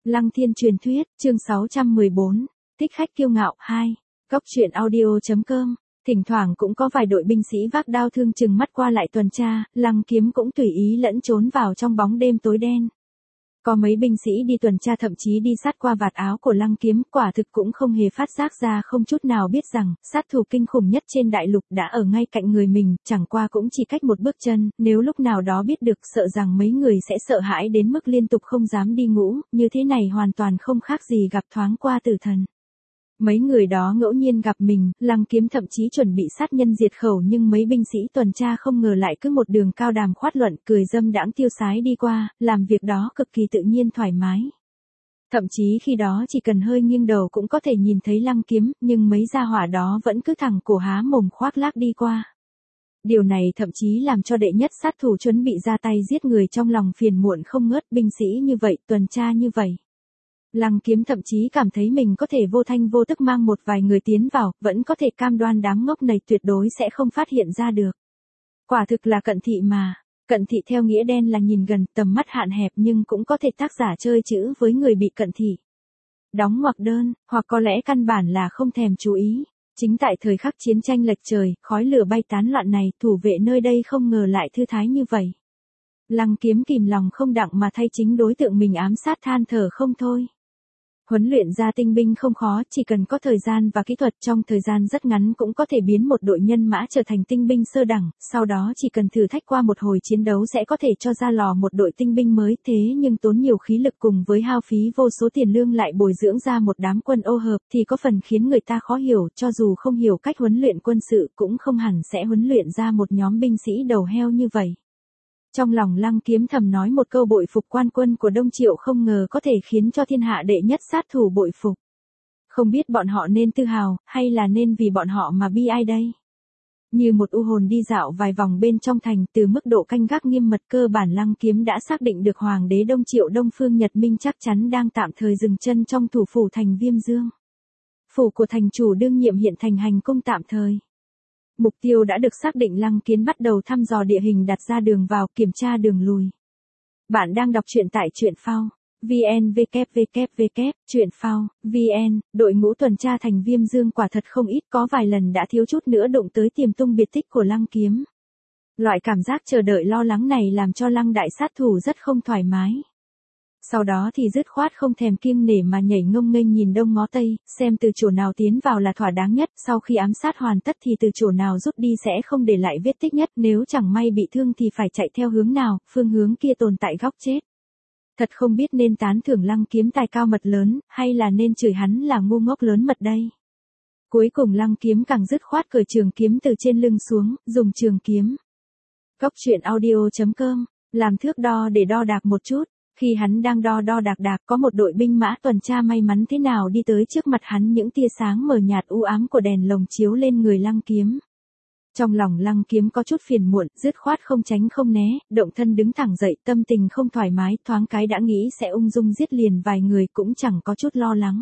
Lăng Thiên truyền thuyết, chương 614, thích khách kiêu ngạo 2, góc truyện audio.com. Thỉnh thoảng cũng có vài đội binh sĩ vác đao thương chừng mắt qua lại tuần tra, Lăng Kiếm cũng tùy ý lẫn trốn vào trong bóng đêm tối đen. Có mấy binh sĩ đi tuần tra thậm chí đi sát qua vạt áo của Lăng Kiếm, quả thực cũng không hề phát giác ra, không chút nào biết rằng sát thủ kinh khủng nhất trên đại lục đã ở ngay cạnh người mình, chẳng qua cũng chỉ cách một bước chân, nếu lúc nào đó biết được sợ rằng mấy người sẽ sợ hãi đến mức liên tục không dám đi ngủ, như thế này hoàn toàn không khác gì gặp thoáng qua tử thần. Mấy người đó ngẫu nhiên gặp mình, Lăng Kiếm thậm chí chuẩn bị sát nhân diệt khẩu, nhưng mấy binh sĩ tuần tra không ngờ lại cứ một đường cao đàm khoát luận, cười dâm đãng tiêu sái đi qua, làm việc đó cực kỳ tự nhiên thoải mái. Thậm chí khi đó chỉ cần hơi nghiêng đầu cũng có thể nhìn thấy Lăng Kiếm, nhưng mấy gia hỏa đó vẫn cứ thẳng cổ há mồm khoác lác đi qua. Điều này thậm chí làm cho đệ nhất sát thủ chuẩn bị ra tay giết người trong lòng phiền muộn không ngớt, binh sĩ như vậy, tuần tra như vậy. Lăng Kiếm thậm chí cảm thấy mình có thể vô thanh vô tức mang một vài người tiến vào, vẫn có thể cam đoan đám ngốc này tuyệt đối sẽ không phát hiện ra được. Quả thực là cận thị mà. Cận thị theo nghĩa đen là nhìn gần, tầm mắt hạn hẹp, nhưng cũng có thể tác giả chơi chữ với người bị cận thị. Đóng ngoặc đơn, hoặc có lẽ căn bản là không thèm chú ý. Chính tại thời khắc chiến tranh lệch trời, khói lửa bay tán loạn này, thủ vệ nơi đây không ngờ lại thư thái như vậy. Lăng Kiếm kìm lòng không đặng mà thay chính đối tượng mình ám sát than thở không thôi. Huấn luyện ra tinh binh không khó, chỉ cần có thời gian và kỹ thuật, trong thời gian rất ngắn cũng có thể biến một đội nhân mã trở thành tinh binh sơ đẳng, sau đó chỉ cần thử thách qua một hồi chiến đấu sẽ có thể cho ra lò một đội tinh binh mới, thế nhưng tốn nhiều khí lực cùng với hao phí vô số tiền lương lại bồi dưỡng ra một đám quân ô hợp thì có phần khiến người ta khó hiểu, cho dù không hiểu cách huấn luyện quân sự cũng không hẳn sẽ huấn luyện ra một nhóm binh sĩ đầu heo như vậy. Trong lòng Lăng Kiếm thầm nói một câu bội phục quan quân của Đông Triệu, không ngờ có thể khiến cho thiên hạ đệ nhất sát thủ bội phục. Không biết bọn họ nên tự hào, hay là nên vì bọn họ mà bi ai đây? Như một u hồn đi dạo vài vòng bên trong thành, từ mức độ canh gác nghiêm mật cơ bản Lăng Kiếm đã xác định được Hoàng đế Đông Triệu Đông Phương Nhật Minh chắc chắn đang tạm thời dừng chân trong thủ phủ thành Viêm Dương. Phủ của thành chủ đương nhiệm hiện thành hành cung tạm thời. Mục tiêu đã được xác định, Lăng Kiếm bắt đầu thăm dò địa hình, đặt ra đường vào, kiểm tra đường lùi. Bạn đang đọc truyện tại truyện phao VN www. Truyện phao VN. Đội ngũ tuần tra thành Viêm Dương quả thật không ít, có vài lần đã thiếu chút nữa đụng tới tiềm tung biệt tích của Lăng Kiếm. Loại cảm giác chờ đợi lo lắng này làm cho Lăng đại sát thủ rất không thoải mái. Sau đó thì dứt khoát không thèm kiêng nể mà nhảy ngông nghênh nhìn đông ngó tây, xem từ chỗ nào tiến vào là thỏa đáng nhất, sau khi ám sát hoàn tất thì từ chỗ nào rút đi sẽ không để lại vết tích nhất, nếu chẳng may bị thương thì phải chạy theo hướng nào, phương hướng kia tồn tại góc chết. Thật không biết nên tán thưởng Lăng Kiếm tài cao mật lớn, hay là nên chửi hắn là ngu ngốc lớn mật đây. Cuối cùng Lăng Kiếm càng dứt khoát cởi trường kiếm từ trên lưng xuống, dùng trường kiếm. Góc truyện audio.com, làm thước đo để đo đạc một chút. Khi hắn đang đo đạc, có một đội binh mã tuần tra may mắn thế nào đi tới trước mặt hắn, những tia sáng mờ nhạt u ám của đèn lồng chiếu lên người Lăng Kiếm. Trong lòng Lăng Kiếm có chút phiền muộn, dứt khoát không tránh không né, động thân đứng thẳng dậy, tâm tình không thoải mái, thoáng cái đã nghĩ sẽ ung dung giết liền vài người, cũng chẳng có chút lo lắng.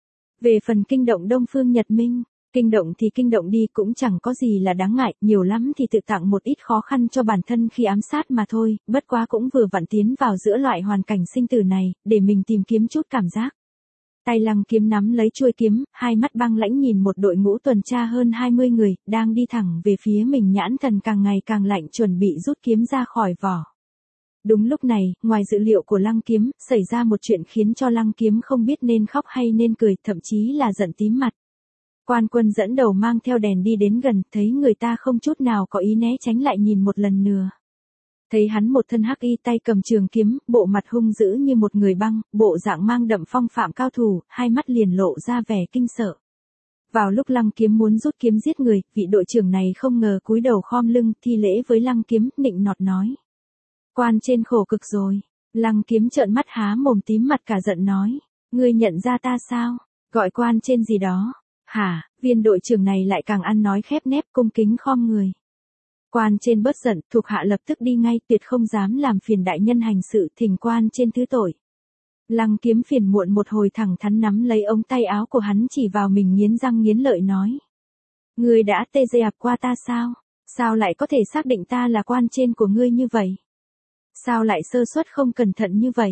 Về phần kinh động Đông Phương Nhật Minh, kinh động thì kinh động đi, cũng chẳng có gì là đáng ngại, nhiều lắm thì tự tặng một ít khó khăn cho bản thân khi ám sát mà thôi, bất quá cũng vừa vặn tiến vào giữa loại hoàn cảnh sinh tử này, để mình tìm kiếm chút cảm giác. Tay Lăng Kiếm nắm lấy chuôi kiếm, hai mắt băng lãnh nhìn một đội ngũ tuần tra hơn 20 người, đang đi thẳng về phía mình, nhãn thần càng ngày càng lạnh, chuẩn bị rút kiếm ra khỏi vỏ. Đúng lúc này, ngoài dự liệu của Lăng Kiếm, xảy ra một chuyện khiến cho Lăng Kiếm không biết nên khóc hay nên cười, thậm chí là giận tím mặt. Quan quân dẫn đầu mang theo đèn đi đến gần, thấy người ta không chút nào có ý né tránh lại nhìn một lần nữa. Thấy hắn một thân hắc y, tay cầm trường kiếm, bộ mặt hung dữ như một người băng, bộ dạng mang đậm phong phạm cao thủ, hai mắt liền lộ ra vẻ kinh sợ. Vào lúc Lăng Kiếm muốn rút kiếm giết người, vị đội trưởng này không ngờ cúi đầu khom lưng, thi lễ với Lăng Kiếm, nịnh nọt nói. Quan trên khổ cực rồi. Lăng Kiếm trợn mắt há mồm tím mặt cả giận nói. Ngươi nhận ra ta sao? Gọi quan trên gì đó? Hả? Viên đội trưởng này lại càng ăn nói khép nép, cung kính khom người. Quan trên bớt giận, thuộc hạ lập tức đi ngay, tuyệt không dám làm phiền đại nhân hành sự, thỉnh quan trên thứ tội. Lăng Kiếm phiền muộn một hồi, thẳng thắn nắm lấy ống tay áo của hắn, chỉ vào mình nghiến răng nghiến lợi nói. Ngươi đã tê dê ạp qua ta sao? Sao lại có thể xác định ta là quan trên của ngươi như vậy? Sao lại sơ suất không cẩn thận như vậy?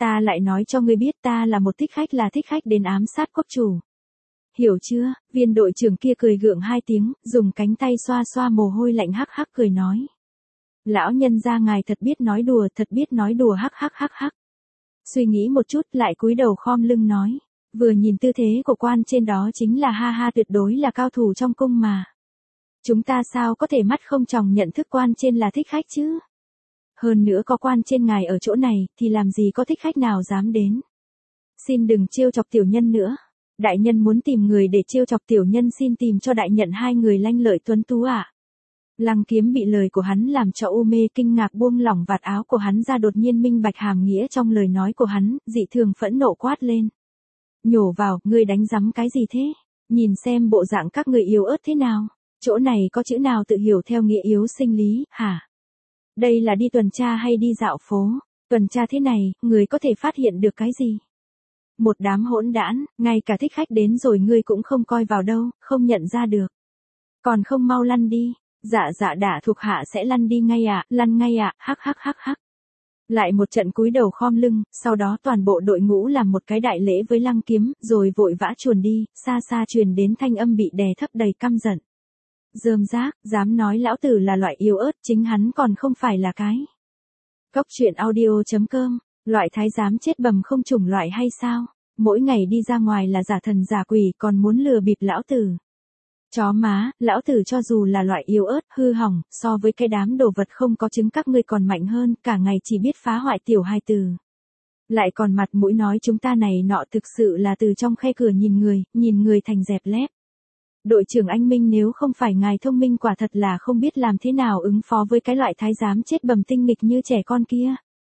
Ta lại nói cho ngươi biết ta là một thích khách đến ám sát quốc chủ. Hiểu chưa? Viên đội trưởng kia cười gượng 2 tiếng, dùng cánh tay xoa xoa mồ hôi lạnh hắc hắc cười nói. Lão nhân gia ngài thật biết nói đùa hắc hắc hắc hắc. Suy nghĩ một chút lại cúi đầu khom lưng nói. Vừa nhìn tư thế của quan trên đó chính là ha ha tuyệt đối là cao thủ trong cung mà. Chúng ta sao có thể mắt không tròng nhận thức quan trên là thích khách chứ? Hơn nữa có quan trên ngài ở chỗ này thì làm gì có thích khách nào dám đến. Xin đừng trêu chọc tiểu nhân nữa. Đại nhân muốn tìm người để trêu chọc tiểu nhân xin tìm cho đại nhận 2 người lanh lợi tuấn tú ạ. Lăng Kiếm bị lời của hắn làm cho u mê kinh ngạc buông lỏng vạt áo của hắn ra đột nhiên minh bạch hàm nghĩa trong lời nói của hắn, dị thường phẫn nộ quát lên. Nhổ vào, ngươi đánh rắm cái gì thế? Nhìn xem bộ dạng các người yếu ớt thế nào? Chỗ này có chữ nào tự hiểu theo nghĩa yếu sinh lý, hả? Đây là đi tuần tra hay đi dạo phố? Tuần tra thế này, người có thể phát hiện được cái gì? Một đám hỗn đản, ngay cả thích khách đến rồi ngươi cũng không coi vào đâu, không nhận ra được. Còn không mau lăn đi. Dạ đả thuộc hạ sẽ lăn đi ngay ạ, lăn ngay ạ, hắc hắc hắc hắc. Lại một trận cúi đầu khom lưng, sau đó toàn bộ đội ngũ làm một cái đại lễ với Lăng Kiếm, rồi vội vã chuồn đi, xa xa truyền đến thanh âm bị đè thấp đầy căm giận. Rơm rác, dám nói lão tử là loại yếu ớt, chính hắn còn không phải là cái. Cốc truyện audio.com, loại thái giám chết bầm không chủng loại hay sao? Mỗi ngày đi ra ngoài là giả thần giả quỷ còn muốn lừa bịp lão tử. Chó má, lão tử cho dù là loại yếu ớt, hư hỏng, so với cái đám đồ vật không có trứng các ngươi còn mạnh hơn, cả ngày chỉ biết phá hoại tiểu hài tử. Lại còn mặt mũi nói chúng ta này nọ thực sự là từ trong khe cửa nhìn người thành dẹp lép. Đội trưởng anh Minh nếu không phải ngài thông minh quả thật là không biết làm thế nào ứng phó với cái loại thái giám chết bầm tinh nghịch như trẻ con kia.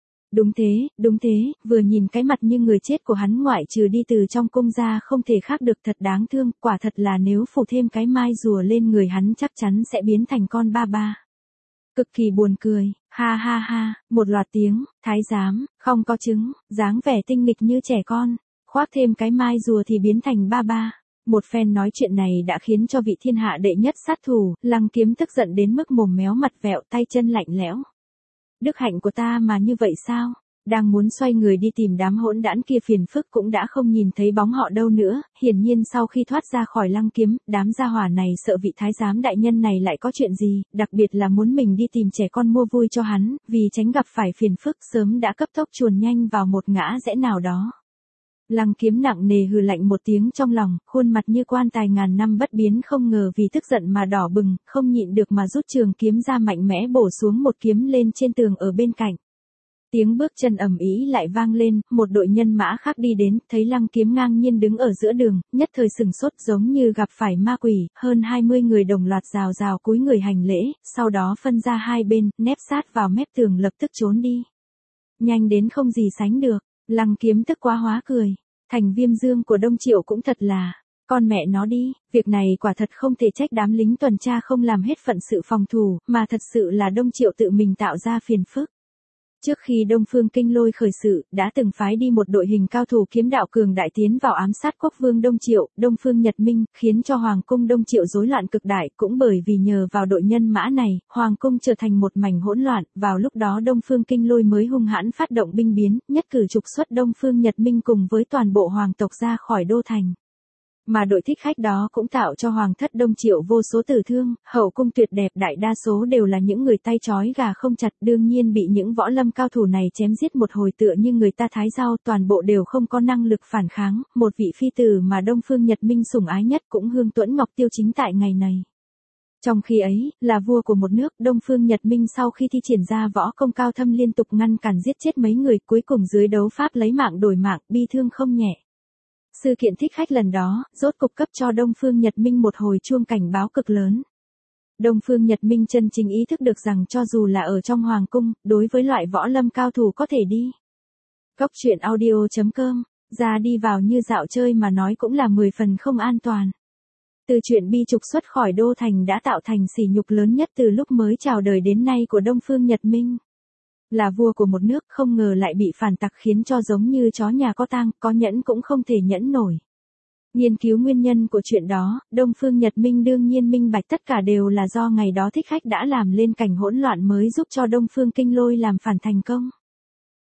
Đúng thế, vừa nhìn cái mặt như người chết của hắn ngoại trừ đi từ trong cung ra không thể khác được thật đáng thương, quả thật là nếu phủ thêm cái mai rùa lên người hắn chắc chắn sẽ biến thành con ba ba. Cực kỳ buồn cười, ha ha ha, một loạt tiếng, thái giám, không có trứng, dáng vẻ tinh nghịch như trẻ con, khoác thêm cái mai rùa thì biến thành ba ba. Một phen nói chuyện này đã khiến cho vị thiên hạ đệ nhất sát thủ, Lăng Kiếm tức giận đến mức mồm méo mặt vẹo tay chân lạnh lẽo. Đức hạnh của ta mà như vậy sao? Đang muốn xoay người đi tìm đám hỗn đản kia phiền phức cũng đã không nhìn thấy bóng họ đâu nữa, hiển nhiên sau khi thoát ra khỏi Lăng Kiếm, đám gia hỏa này sợ vị thái giám đại nhân này lại có chuyện gì, đặc biệt là muốn mình đi tìm trẻ con mua vui cho hắn, vì tránh gặp phải phiền phức sớm đã cấp tốc chuồn nhanh vào một ngã rẽ nào đó. Lăng Kiếm nặng nề hừ lạnh một tiếng trong lòng, khuôn mặt như quan tài ngàn năm bất biến không ngờ vì tức giận mà đỏ bừng, không nhịn được mà rút trường kiếm ra mạnh mẽ bổ xuống một kiếm lên trên tường ở bên cạnh. Tiếng bước chân ầm ĩ lại vang lên, một đội nhân mã khác đi đến, thấy Lăng Kiếm ngang nhiên đứng ở giữa đường, nhất thời sừng sốt giống như gặp phải ma quỷ, hơn 20 người đồng loạt rào rào cúi người hành lễ, sau đó phân ra hai bên, nép sát vào mép tường lập tức trốn đi. Nhanh đến không gì sánh được, Lăng Kiếm tức quá hóa cười, thành Viêm Dương của Đông Triệu cũng thật là, con mẹ nó đi, việc này quả thật không thể trách đám lính tuần tra không làm hết phận sự phòng thủ, mà thật sự là Đông Triệu tự mình tạo ra phiền phức. Trước khi Đông Phương Kinh Lôi khởi sự, đã từng phái đi một đội hình cao thủ kiếm đạo cường đại tiến vào ám sát quốc vương Đông Triệu, Đông Phương Nhật Minh, khiến cho Hoàng cung Đông Triệu rối loạn cực đại, cũng bởi vì nhờ vào đội nhân mã này, Hoàng cung trở thành một mảnh hỗn loạn, vào lúc đó Đông Phương Kinh Lôi mới hung hãn phát động binh biến, nhất cử trục xuất Đông Phương Nhật Minh cùng với toàn bộ hoàng tộc ra khỏi đô thành. Mà đội thích khách đó cũng tạo cho hoàng thất Đông Triệu vô số tử thương, hậu cung tuyệt đẹp đại đa số đều là những người tay trói gà không chặt, đương nhiên bị những võ lâm cao thủ này chém giết một hồi tựa như người ta thái rau, toàn bộ đều không có năng lực phản kháng, một vị phi tử mà Đông Phương Nhật Minh sủng ái nhất cũng Hương Tuẫn Ngọc Tiêu chính tại ngày này. Trong khi ấy, là vua của một nước, Đông Phương Nhật Minh sau khi thi triển ra võ công cao thâm liên tục ngăn cản giết chết mấy người, cuối cùng dưới đấu pháp lấy mạng đổi mạng, bi thương không nhẹ. Sự kiện thích khách lần đó, rốt cục cấp cho Đông Phương Nhật Minh một hồi chuông cảnh báo cực lớn. Đông Phương Nhật Minh chân chính ý thức được rằng cho dù là ở trong hoàng cung, đối với loại võ lâm cao thủ có thể đi. Cốc truyện audio.com, ra đi vào như dạo chơi mà nói cũng là 10 phần không an toàn. Từ chuyện bi trục xuất khỏi đô thành đã tạo thành sỉ nhục lớn nhất từ lúc mới chào đời đến nay của Đông Phương Nhật Minh. Là vua của một nước không ngờ lại bị phản tặc khiến cho giống như chó nhà có tang, có nhẫn cũng không thể nhẫn nổi. Nghiên cứu nguyên nhân của chuyện đó, Đông Phương Nhật Minh đương nhiên minh bạch tất cả đều là do ngày đó thích khách đã làm lên cảnh hỗn loạn mới giúp cho Đông Phương Kinh Lôi làm phản thành công.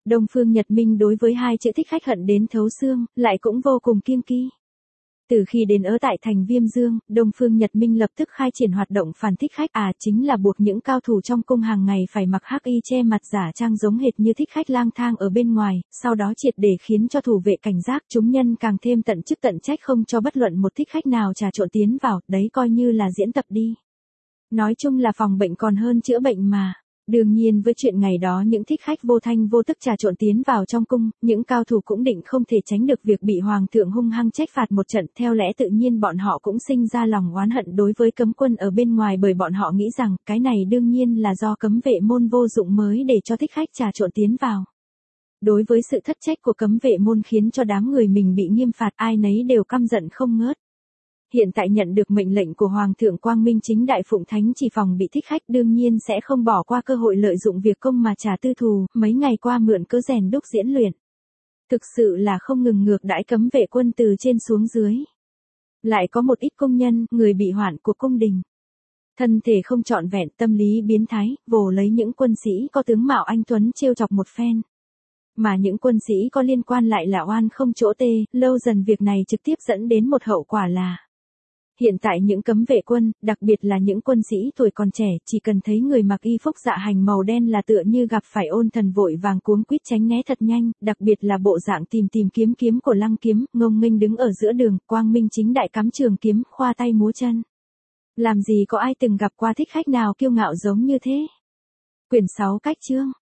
Đông Phương Nhật Minh đối với hai chữ thích khách hận đến thấu xương, lại cũng vô cùng kiêng kỵ. Từ khi đến ở tại thành Viêm Dương, Đông Phương Nhật Minh lập tức khai triển hoạt động phản thích khách, chính là buộc những cao thủ trong cung hàng ngày phải mặc hắc y che mặt giả trang giống hệt như thích khách lang thang ở bên ngoài, sau đó triệt để khiến cho thủ vệ cảnh giác, chúng nhân càng thêm tận chức tận trách không cho bất luận một thích khách nào trà trộn tiến vào, đấy coi như là diễn tập đi. Nói chung là phòng bệnh còn hơn chữa bệnh mà. Đương nhiên với chuyện ngày đó những thích khách vô thanh vô tức trà trộn tiến vào trong cung, những cao thủ cũng định không thể tránh được việc bị hoàng thượng hung hăng trách phạt một trận, theo lẽ tự nhiên bọn họ cũng sinh ra lòng oán hận đối với cấm quân ở bên ngoài, bởi bọn họ nghĩ rằng cái này đương nhiên là do cấm vệ môn vô dụng mới để cho thích khách trà trộn tiến vào. Đối với sự thất trách của cấm vệ môn khiến cho đám người mình bị nghiêm phạt, ai nấy đều căm giận không ngớt. Hiện tại nhận được mệnh lệnh của Hoàng thượng quang minh chính đại phụng thánh chỉ phòng bị thích khách, đương nhiên sẽ không bỏ qua cơ hội lợi dụng việc công mà trả tư thù, mấy ngày qua mượn cớ rèn đúc diễn luyện. Thực sự là không ngừng ngược đãi cấm vệ quân từ trên xuống dưới. Lại có một ít công nhân, người bị hoạn của cung đình. Thân thể không trọn vẹn, tâm lý biến thái, vồ lấy những quân sĩ có tướng mạo anh tuấn trêu chọc một phen. Mà những quân sĩ có liên quan lại là oan không chỗ tê, lâu dần việc này trực tiếp dẫn đến một hậu quả là hiện tại những cấm vệ quân, đặc biệt là những quân sĩ tuổi còn trẻ, chỉ cần thấy người mặc y phục dạ hành màu đen là tựa như gặp phải ôn thần vội vàng cuống quýt tránh né thật nhanh, đặc biệt là bộ dạng tìm kiếm của Lăng Kiếm, ngông nghênh đứng ở giữa đường, quang minh chính đại cắm trường kiếm, khoa tay múa chân. Làm gì có ai từng gặp qua thích khách nào kiêu ngạo giống như thế. Quyển 6 cách chương